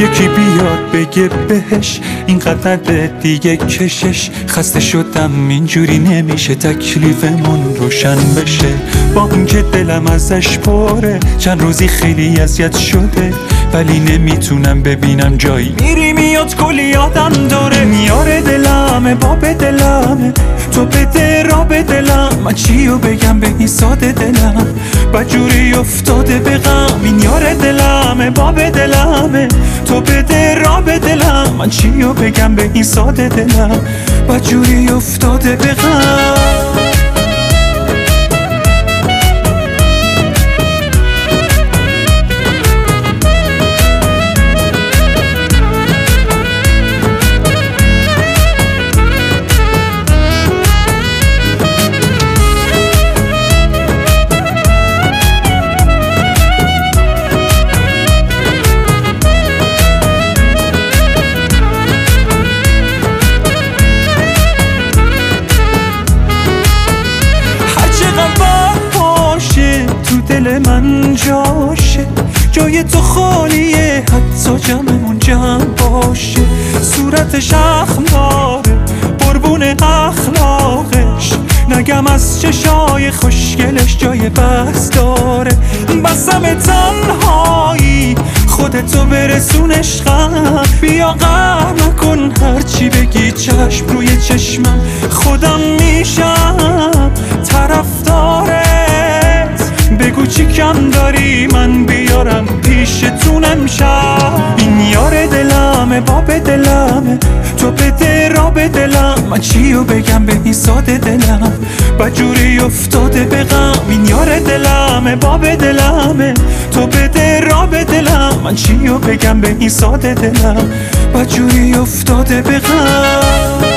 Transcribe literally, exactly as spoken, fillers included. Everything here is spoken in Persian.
یکی بیاد بگه بهش اینقدر دیگه کشش. خسته شدم اینجوری نمیشه تکلیفمون روشن بشه. با اینکه دلم ازش پره چند روزی خیلی اذیت شده، ولی نمیتونم ببینم جایی میری میاد کلی یادم داره. میاره دلمه باب دلمه، تو بده را به دلم. من چیو بگم به این ساده دلم، بجوری افتاده به غم. این یار دلمه باب دلمه، تو بده را به دلم. من چیو بگم به این ساده دلم، بجوری افتاده به غم. دل من جاشه جای تو خالیه، حتی جمعمون جمع باشه. صورتش اخم داره قربون اخلاقش، نگم از چشای خوشگلش جای بس داره. بسم تنهایی خودتو برسون عشقم، بیا غم نکن هرچی بگی چشم روی چشمم. خودم میشم طرفدارت، بگو چی کم داری من بیارم پیشتون امشب. این یار دلمه باب دلمه، تو بده را به دلم. من چیو بگم به این ساده دلم، بجوری افتاده به غم. این یار دلمه باب دلمه، تو بده را به دلم. من چیو بگم به این ساده دلم، بجوری افتاده به غم.